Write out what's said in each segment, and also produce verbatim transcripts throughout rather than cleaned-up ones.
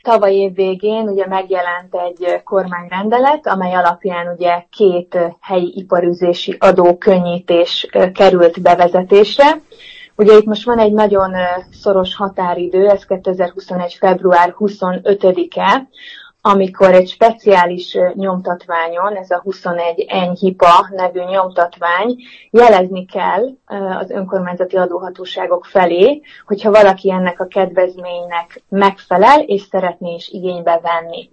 tavaly év végén ugye megjelent egy kormányrendelet, amely alapján ugye két helyi iparűzési adókönnyítés került bevezetésre. Ugye itt most van egy nagyon szoros határidő, ez kétezer-huszonegy. február huszonötödike, amikor egy speciális nyomtatványon, ez a huszonegy enyhipa nevű nyomtatvány, jelezni kell az önkormányzati adóhatóságok felé, hogyha valaki ennek a kedvezménynek megfelel, és szeretné is igénybe venni.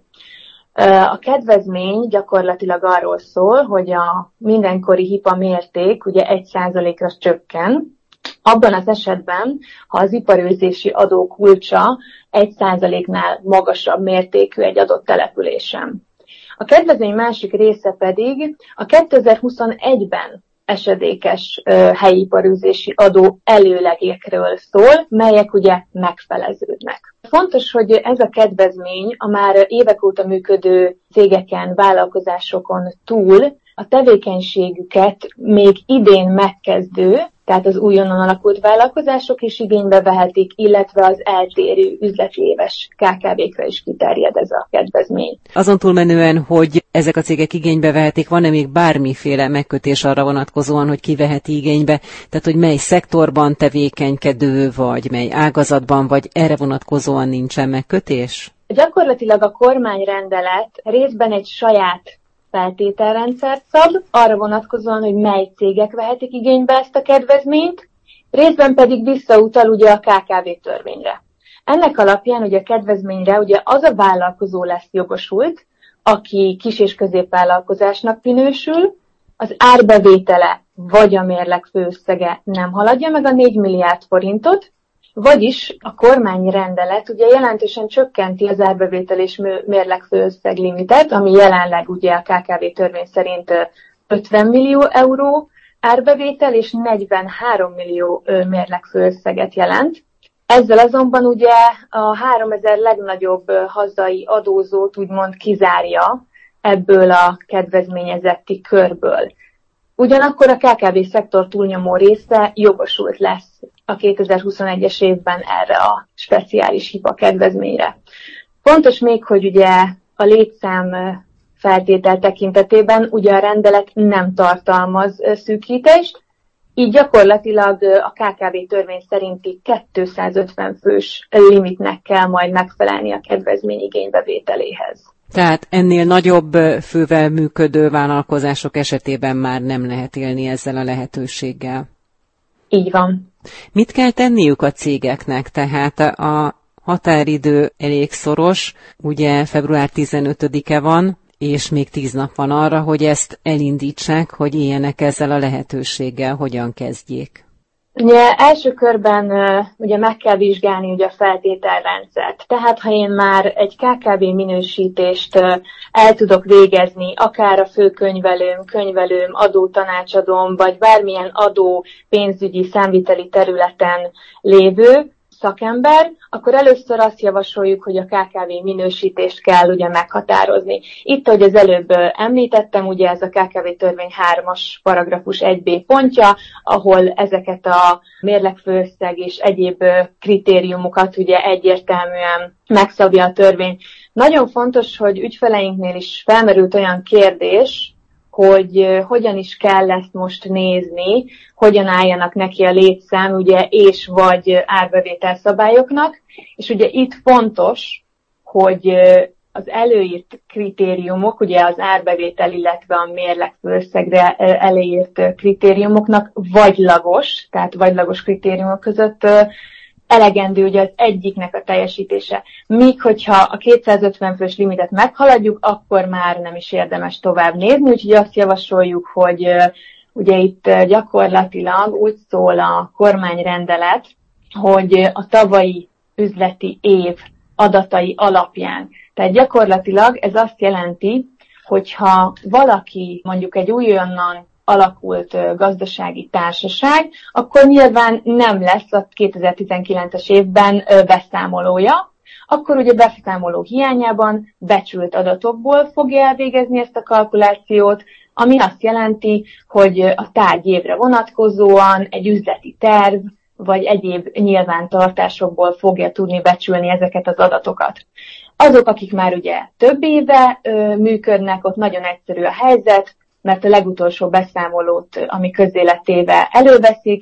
A kedvezmény gyakorlatilag arról szól, hogy a mindenkori hipa mérték ugye egy százalékra csökken, abban az esetben, ha az iparőzési adó kulcsa egy százaléknál magasabb mértékű egy adott településen. A kedvezmény másik része pedig a kétezer-huszonegyben esedékes uh, helyi iparőzési adó előlegekről szól, melyek ugye megfeleződnek. Fontos, hogy ez a kedvezmény a már évek óta működő cégeken, vállalkozásokon túl a tevékenységüket még idén megkezdő, tehát az újonnan alakult vállalkozások is igénybe vehetik, illetve az eltérő üzleti éves ká ká vékra is kiterjed ez a kedvezmény. Azon túlmenően, hogy ezek a cégek igénybe vehetik, van-e még bármiféle megkötés arra vonatkozóan, hogy ki veheti igénybe? Tehát, hogy mely szektorban tevékenykedő, vagy mely ágazatban, vagy erre vonatkozóan nincsen megkötés? Gyakorlatilag a kormányrendelet részben egy saját feltételrendszert szab, arra vonatkozóan, hogy mely cégek vehetik igénybe ezt a kedvezményt, részben pedig visszautal ugye a ká ká vé törvényre. Ennek alapján ugye a kedvezményre ugye az a vállalkozó lesz jogosult, aki kis- és középvállalkozásnak minősül, az árbevétele vagy a mérleg főösszege nem haladja meg a négy milliárd forintot, vagyis a kormányrendelet ugye jelentősen csökkenti az árbevétel és mérleg főösszeg limitet, ami jelenleg ugye a ká ká vé törvény szerint ötven millió euró árbevétel és negyvenhárom millió mérleg főösszeget jelent. Ezzel azonban ugye a háromezer legnagyobb hazai adózót úgymond kizárja ebből a kedvezményezetti körből. Ugyanakkor a ká ká vé szektor túlnyomó része jogosult lesz a kétezer-huszonegyes évben erre a speciális hipa kedvezményre. Fontos még, hogy ugye a létszám feltétel tekintetében ugye a rendelet nem tartalmaz szűkítést, így gyakorlatilag a ká ká vé törvény szerinti kétszázötven fős limitnek kell majd megfelelni a kedvezmény igénybevételéhez. Tehát ennél nagyobb fővel működő vállalkozások esetében már nem lehet élni ezzel a lehetőséggel. Így van. Mit kell tenniük a cégeknek? Tehát a határidő elég szoros, ugye február tizenötödike van, és még tíz nap van arra, hogy ezt elindítsák, hogy éljenek ezzel a lehetőséggel, hogyan kezdjék. Ugye első körben uh, ugye meg kell vizsgálni ugye a feltételrendszert. Tehát ha én már egy ká ká vé minősítést uh, el tudok végezni, akár a főkönyvelőm, könyvelőm, adótanácsadóm, vagy bármilyen adó, pénzügyi, számviteli területen lévő szakember, akkor először azt javasoljuk, hogy a ká ká vé minősítést kell ugye meghatározni. Itt, ahogy az előbb említettem, ugye ez a ká ká vé törvény hármas paragrafus egy bé pontja, ahol ezeket a mérlegfőösszeg és egyéb kritériumokat ugye egyértelműen megszabja a törvény. Nagyon fontos, hogy ügyfeleinknél is felmerült olyan kérdés, hogy hogyan is kell ezt most nézni, hogyan álljanak neki a létszám, ugye, és vagy árbevétel szabályoknak. És ugye itt fontos, hogy az előírt kritériumok, ugye az árbevétel, illetve a mérleg főösszegre előírt kritériumoknak vagylagos, tehát vagylagos kritériumok között elegendő ugye az egyiknek a teljesítése. Míg hogyha a kétszázötven fős limitet meghaladjuk, akkor már nem is érdemes tovább nézni, úgyhogy azt javasoljuk, hogy ugye itt gyakorlatilag úgy szól a kormányrendelet, hogy a tavalyi üzleti év adatai alapján. Tehát gyakorlatilag ez azt jelenti, hogyha valaki mondjuk egy újonnan alakult gazdasági társaság, akkor nyilván nem lesz a kétezer-tizenkilences évben beszámolója, akkor ugye beszámoló hiányában becsült adatokból fogja elvégezni ezt a kalkulációt, ami azt jelenti, hogy a tárgyévre vonatkozóan egy üzleti terv, vagy egyéb nyilvántartásokból fogja tudni becsülni ezeket az adatokat. Azok, akik már ugye több éve ö, működnek, ott nagyon egyszerű a helyzet, mert a legutolsó beszámolót, ami közzé lett téve, előveszik,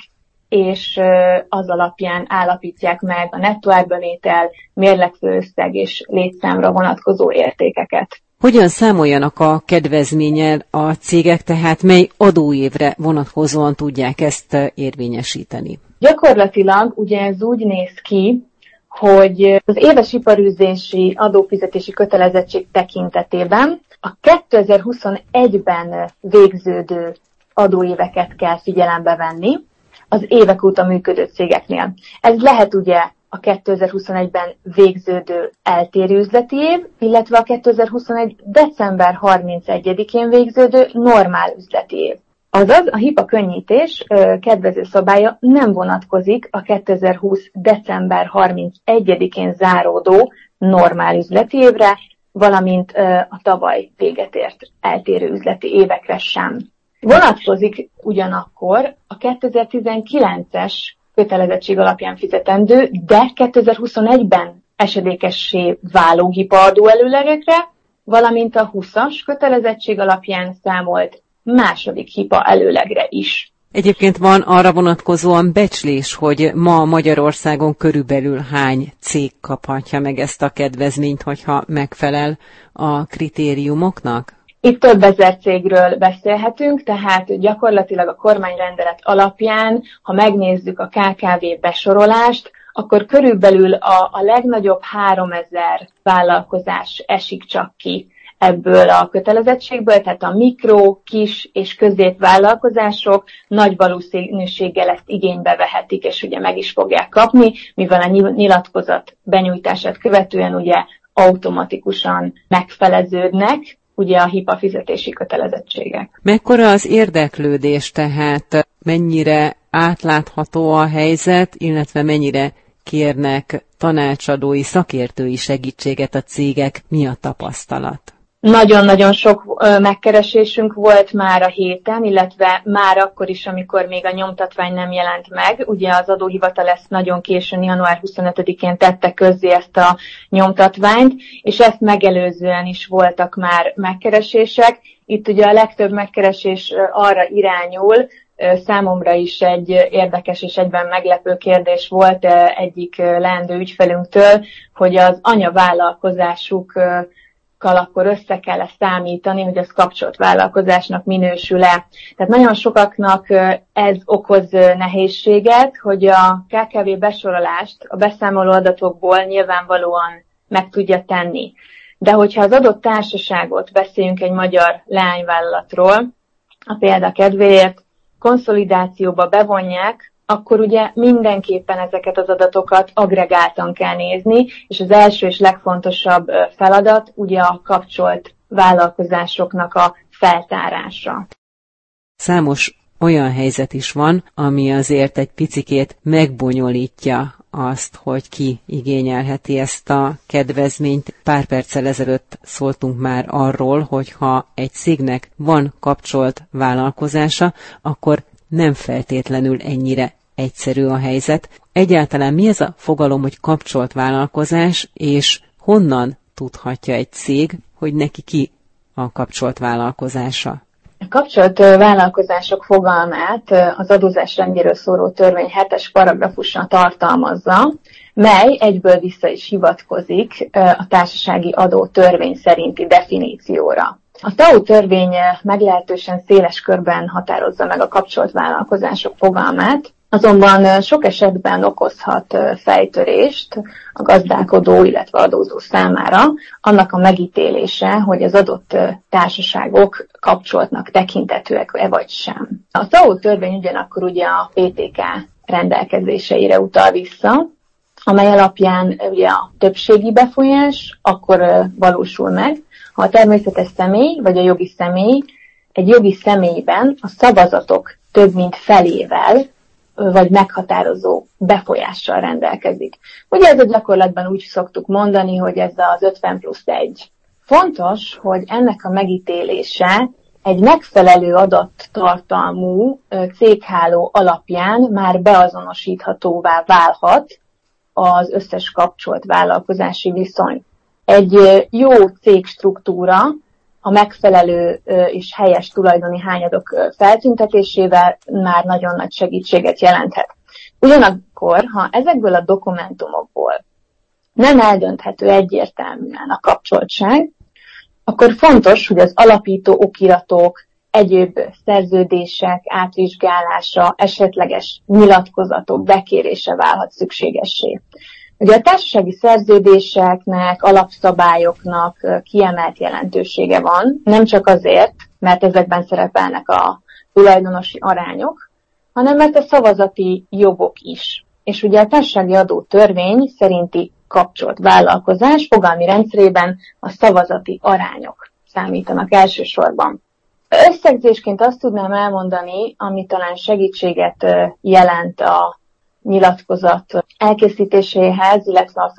és ö, az alapján állapítják meg a nettó árbevétel, mérlegfőösszeg és létszámra vonatkozó értékeket. Hogyan számoljanak a kedvezménnyel a cégek, tehát mely adóévre vonatkozóan tudják ezt érvényesíteni? Gyakorlatilag ugye ez úgy néz ki, hogy az éves iparűzési adófizetési kötelezettség tekintetében a kétezer-huszonegyben végződő adóéveket kell figyelembe venni az évek óta működő cégeknél. Ez lehet ugye a kétezer-huszonegyben végződő eltérő üzleti év, illetve a kétezer-huszonegy. december harmincegyedikén végződő normál üzleti év. Azaz a hipa könnyítés kedvező szabálya nem vonatkozik a kétezer-húsz. december harmincegyedikén záródó normál üzleti évre, valamint a tavaly véget ért eltérő üzleti évekre sem. Vonatkozik ugyanakkor a kétezer-tizenkilences kötelezettség alapján fizetendő, de kétezer-huszonegyben esedékessé váló hipa adóelőlegekre, valamint a húszas kötelezettség alapján számolt második hipa előlegre is. Egyébként van arra vonatkozóan becslés, hogy ma Magyarországon körülbelül hány cég kaphatja meg ezt a kedvezményt, hogyha megfelel a kritériumoknak? Itt több ezer cégről beszélhetünk, tehát gyakorlatilag a kormányrendelet alapján, ha megnézzük a ká ká vé besorolást, akkor körülbelül a, a legnagyobb háromezer vállalkozás esik csak ki ebből a kötelezettségből, tehát a mikro, kis és középvállalkozások nagy valószínűséggel ezt igénybe vehetik, és ugye meg is fogják kapni, mivel a nyilatkozat benyújtását követően ugye automatikusan megfeleződnek ugye a hipa fizetési kötelezettségek. Mekkora az érdeklődés, tehát mennyire átlátható a helyzet, illetve mennyire kérnek tanácsadói, szakértői segítséget a cégek, mi a tapasztalat? Nagyon-nagyon sok megkeresésünk volt már a héten, illetve már akkor is, amikor még a nyomtatvány nem jelent meg. Ugye az adóhivatal ezt nagyon későn, január huszonötödikén tette közzé ezt a nyomtatványt, és ezt megelőzően is voltak már megkeresések. Itt ugye a legtöbb megkeresés arra irányul, számomra is egy érdekes és egyben meglepő kérdés volt egyik leendő ügyfelünktől, hogy az anyavállalkozásuk akkor össze kell számítani, hogy ez kapcsolt vállalkozásnak minősül-e. Tehát nagyon sokaknak ez okoz nehézséget, hogy a ká ká vé besorolást a beszámoló adatokból nyilvánvalóan meg tudja tenni. De hogyha az adott társaságot, beszéljünk egy magyar leányvállalatról, a példa kedvéért, konszolidációba bevonják, akkor ugye mindenképpen ezeket az adatokat agregáltan kell nézni, és az első és legfontosabb feladat ugye a kapcsolt vállalkozásoknak a feltárása. Számos olyan helyzet is van, ami azért egy picikét megbonyolítja azt, hogy ki igényelheti ezt a kedvezményt. Pár perccel ezelőtt szóltunk már arról, hogy ha egy cégnek van kapcsolt vállalkozása, akkor nem feltétlenül ennyire egyszerű a helyzet. Egyáltalán mi ez a fogalom, hogy kapcsolt vállalkozás, és honnan tudhatja egy cég, hogy neki ki a kapcsolt vállalkozása? A kapcsolt vállalkozások fogalmát az adózás rendjéről szóló törvény hetes paragrafusa tartalmazza, mely egyből vissza is hivatkozik a társasági adó törvény szerinti definícióra. A té á u törvény meglehetősen széles körben határozza meg a kapcsolt vállalkozások fogalmát, azonban sok esetben okozhat fejtörést a gazdálkodó, illetve adózó számára annak a megítélése, hogy az adott társaságok kapcsoltnak tekinthetőek-e vagy sem. A té á u törvény ugyanakkor ugye a pé té ká rendelkezéseire utal vissza, amely alapján ugye a többségi befolyás akkor valósul meg, ha a természetes személy vagy a jogi személy egy jogi személyben a szavazatok több mint felével vagy meghatározó befolyással rendelkezik. Ugye ez a gyakorlatban úgy szoktuk mondani, hogy ez az ötven plusz egy. Fontos, hogy ennek a megítélése egy megfelelő adattartalmú cégháló alapján már beazonosíthatóvá válhat az összes kapcsolt vállalkozási viszony. Egy jó cégstruktúra a megfelelő és helyes tulajdoni hányadok feltüntetésével már nagyon nagy segítséget jelenthet. Ugyanakkor, ha ezekből a dokumentumokból nem eldönthető egyértelműen a kapcsoltság, akkor fontos, hogy az alapító okiratok, egyéb szerződések átvizsgálása, esetleges nyilatkozatok bekérése válhat szükségessé. Ugye a társasági szerződéseknek, alapszabályoknak kiemelt jelentősége van, nem csak azért, mert ezekben szerepelnek a tulajdonosi arányok, hanem mert a szavazati jogok is. És ugye a társasági adó törvény szerinti kapcsolt vállalkozás fogalmi rendszerében a szavazati arányok számítanak elsősorban. Összegzésként azt tudnám elmondani, ami talán segítséget jelent a nyilatkozat elkészítéséhez, illetve a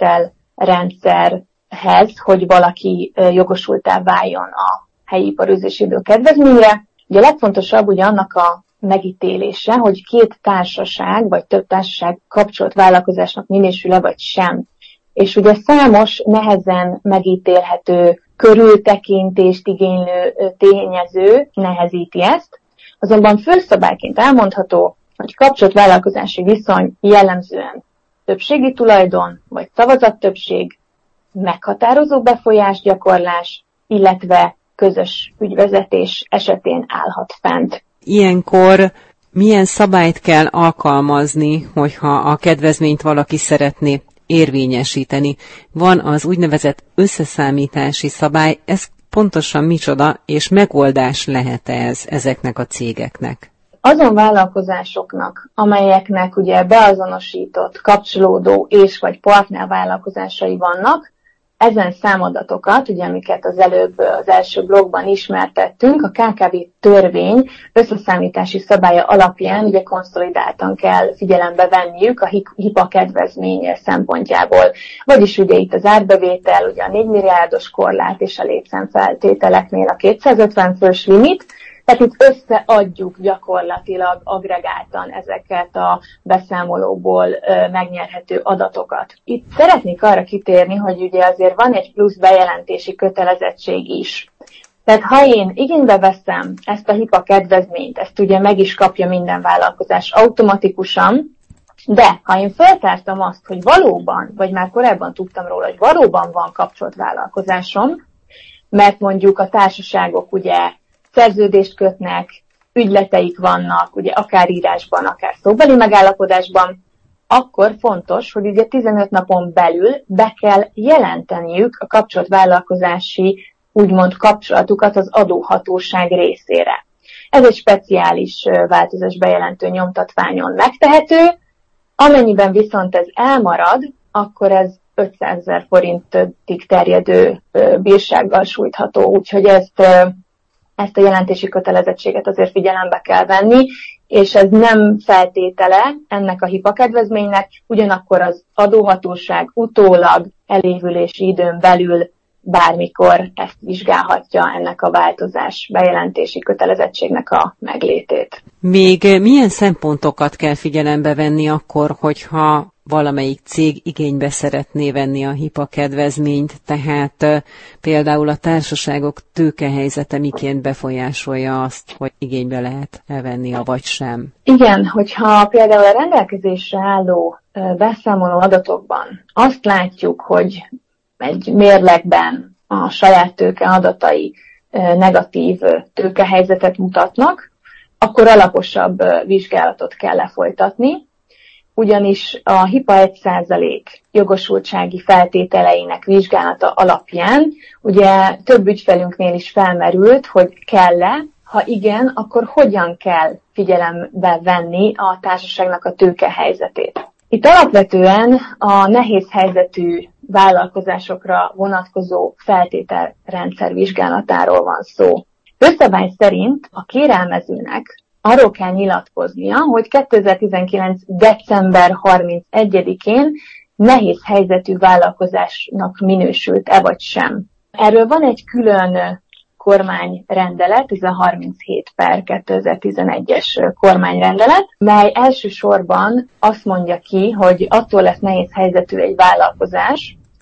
feltételrendszerhez, hogy valaki jogosulttá váljon a helyi iparűzési idő kedvezményre. Ugye a legfontosabb ugye annak a megítélése, hogy két társaság vagy több társaság kapcsolt vállalkozásnak minősül-e vagy sem. És ugye számos nehezen megítélhető, körültekintést igénylő tényező nehezíti ezt, azonban főszabályként elmondható, hogy kapcsolt vállalkozási viszony jellemzően többségi tulajdon vagy szavazattöbbség, meghatározó befolyásgyakorlás, illetve közös ügyvezetés esetén állhat fent. Ilyenkor milyen szabályt kell alkalmazni, hogyha a kedvezményt valaki szeretné érvényesíteni? Van az úgynevezett összeszámítási szabály, ez pontosan micsoda, és megoldás lehet ez ezeknek a cégeknek? Azon vállalkozásoknak, amelyeknek ugye beazonosított, kapcsolódó és vagy partnervállalkozásai vannak, ezen számadatokat, ugye amiket az előbb az első blogban ismertettünk, a ká ká vé törvény összeszámítási szabálya alapján ugye konszolidáltan kell figyelembe venniük a hipa kedvezmény szempontjából. Vagyis ugye itt az árbevétel, ugye a négy milliárdos korlát és a létszámfeltételeknél a kétszázötven fős limit, tehát itt összeadjuk gyakorlatilag agregáltan ezeket a beszámolóból megnyerhető adatokat. Itt szeretnék arra kitérni, hogy ugye azért van egy plusz bejelentési kötelezettség is. Tehát ha én igénybe veszem ezt a hipa kedvezményt, ezt ugye meg is kapja minden vállalkozás automatikusan, de ha én feltártam azt, hogy valóban, vagy már korábban tudtam róla, hogy valóban van kapcsolt vállalkozásom, mert mondjuk a társaságok ugye szerződést kötnek, ügyleteik vannak, ugye akár írásban, akár szóbeli megállapodásban, akkor fontos, hogy ugye tizenöt napon belül be kell jelenteniük a kapcsolt vállalkozási úgymond kapcsolatukat az adóhatóság részére. Ez egy speciális változás bejelentő nyomtatványon megtehető, amennyiben viszont ez elmarad, akkor ez ötszázezer forintig terjedő bírsággal sújtható, úgyhogy ezt Ezt a jelentési kötelezettséget azért figyelembe kell venni, és ez nem feltétele ennek a hipa kedvezménynek, ugyanakkor az adóhatóság utólag elévülési időn belül bármikor ezt vizsgálhatja, ennek a változás bejelentési kötelezettségnek a meglétét. Még milyen szempontokat kell figyelembe venni akkor, hogyha valamelyik cég igénybe szeretné venni a hipa kedvezményt, tehát például a társaságok tőkehelyzete miként befolyásolja azt, hogy igénybe lehet elvenni, a vagy sem? Igen, hogyha például a rendelkezésre álló beszámoló adatokban azt látjuk, hogy egy mérlegben a saját tőke adatai negatív tőkehelyzetet mutatnak, akkor alaposabb vizsgálatot kell lefolytatni, ugyanis a hipa egy százalék jogosultsági feltételeinek vizsgálata alapján ugye több ügyfelünknél is felmerült, hogy kell-e, ha igen, akkor hogyan kell figyelembe venni a társaságnak a tőkehelyzetét. Itt alapvetően a nehéz helyzetű vállalkozásokra vonatkozó feltételrendszer vizsgálatáról van szó. Főszabály szerint a kérelmezőnek arról kell nyilatkoznia, hogy kétezer-tizenkilenc. december harmincegyedikén nehéz helyzetű vállalkozásnak minősült-e vagy sem. Erről van egy külön kormányrendelet, ez a harminchét per kétezer-tizenegyes kormányrendelet, mely elsősorban azt mondja ki, hogy attól lesz nehéz helyzetű egy vállalkozás,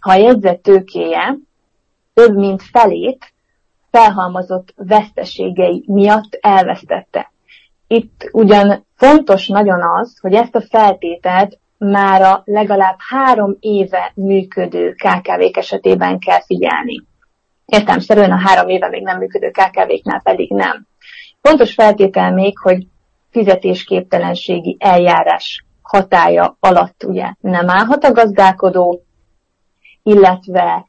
ha a jegyzett tőkéje több mint felét felhalmozott veszteségei miatt elvesztette. Itt ugyan fontos nagyon az, hogy ezt a feltételt már a legalább három éve működő ká ká vék esetében kell figyelni. Értelemszerűen a három éve még nem működő ká ká véknál pedig nem. Fontos feltétel még, hogy fizetésképtelenségi eljárás hatálya alatt ugye nem állhat a gazdálkodó, illetve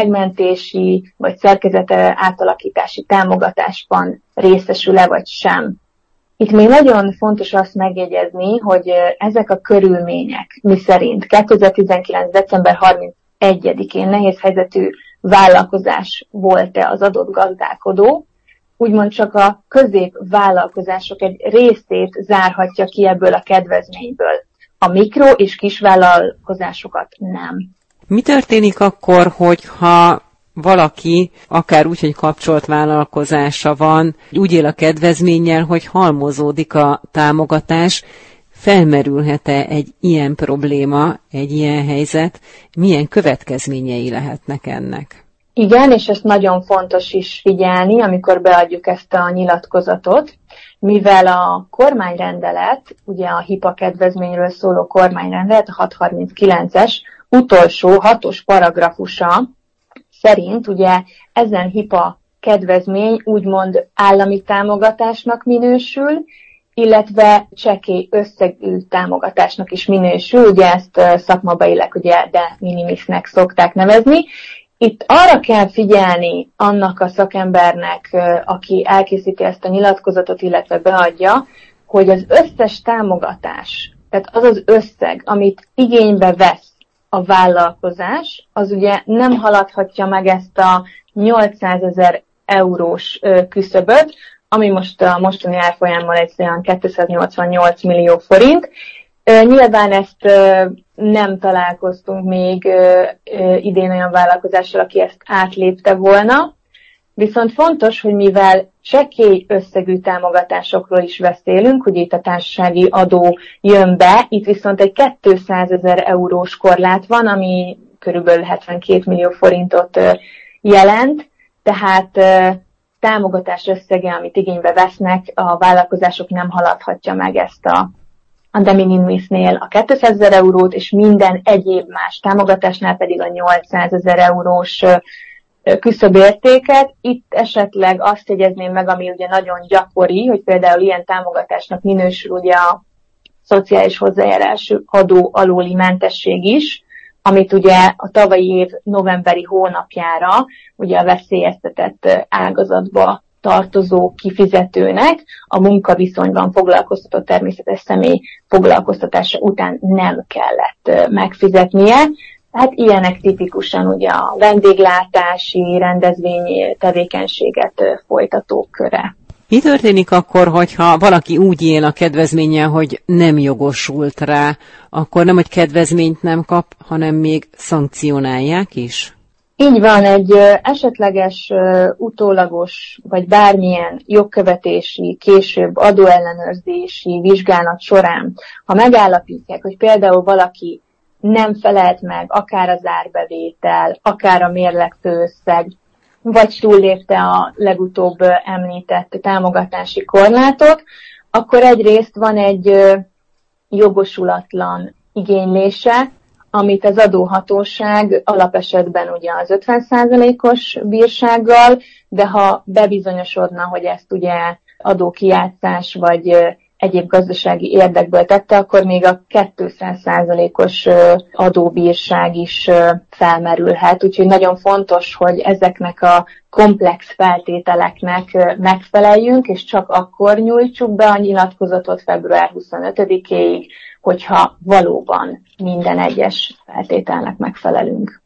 megmentési vagy szerkezete átalakítási támogatásban részesül-e vagy sem. Itt még nagyon fontos azt megjegyezni, hogy ezek a körülmények, miszerint kétezer-tizenkilenc. december harmincegyedikén nehéz helyzetű vállalkozás volt-e az adott gazdálkodó, úgymond csak a középvállalkozások egy részét zárhatja ki ebből a kedvezményből. A mikro- és kisvállalkozásokat nem. Mi történik akkor, hogyha valaki, akár úgy, hogy kapcsolt vállalkozása van, úgy él a kedvezménnyel, hogy halmozódik a támogatás, felmerülhet-e egy ilyen probléma, egy ilyen helyzet, milyen következményei lehetnek ennek? Igen, és ezt nagyon fontos is figyelni, amikor beadjuk ezt a nyilatkozatot, mivel a kormányrendelet, ugye a hipa kedvezményről szóló kormányrendelet, a hatszázharminckilences utolsó hatos paragrafusa szerint ugye ezen hipa kedvezmény úgymond állami támogatásnak minősül, illetve csekély összegű támogatásnak is minősül, ugye ezt szakmabelileg ugye de minimisnek szokták nevezni. Itt arra kell figyelni annak a szakembernek, aki elkészíti ezt a nyilatkozatot, illetve beadja, hogy az összes támogatás, tehát az az összeg, amit igénybe vesz a vállalkozás, az ugye nem haladhatja meg ezt a nyolcszázezer eurós küszöböt, ami most a mostani árfolyammal egy olyan kétszáznyolcvannyolc millió forint. Nyilván ezt nem találkoztunk még idén olyan vállalkozással, aki ezt átlépte volna, viszont fontos, hogy mivel csekély összegű támogatásokról is beszélünk, ugye itt a társasági adó jön be, itt viszont egy kétszázezer eurós korlát van, ami körülbelül hetvenkét millió forintot jelent, tehát támogatás összege, amit igénybe vesznek, a vállalkozások nem haladhatja meg ezt a a de minimisnél a kétszázezer eurót, és minden egyéb más támogatásnál pedig a nyolcszázezer eurós küszöbértéket. Itt esetleg azt jegyezném meg, ami ugye nagyon gyakori, hogy például ilyen támogatásnak minősül ugye a szociális hozzájárulás adó alóli mentesség is, amit ugye a tavalyi év novemberi hónapjára ugye a veszélyeztetett ágazatba tartozó kifizetőnek a munkaviszonyban foglalkoztatott természetes személy foglalkoztatása után nem kellett megfizetnie. Hát ilyenek tipikusan ugye a vendéglátási, rendezvényi tevékenységet folytatók köre. Mi történik akkor, hogyha valaki úgy él a kedvezménnyel, hogy nem jogosult rá, akkor nem, hogy kedvezményt nem kap, hanem még szankcionálják is? Így van, egy esetleges, utólagos, vagy bármilyen jogkövetési, később adóellenőrzési vizsgálat során, ha megállapítják, hogy például valaki nem felelt meg akár az árbevétel, akár a mérlegfőösszeg, vagy túllépte a legutóbb említett támogatási korlátot, akkor egyrészt van egy jogosulatlan igénylése, amit az adóhatóság alapesetben ugye az ötven százalékos bírsággal, de ha bebizonyosodna, hogy ezt ugye adókijátszás vagy egyéb gazdasági érdekből tette, akkor még a kétszáz százalékos adóbírság is felmerülhet. Úgyhogy nagyon fontos, hogy ezeknek a komplex feltételeknek megfeleljünk, és csak akkor nyújtsuk be a nyilatkozatot február huszonötödikéig, hogyha valóban minden egyes feltételnek megfelelünk.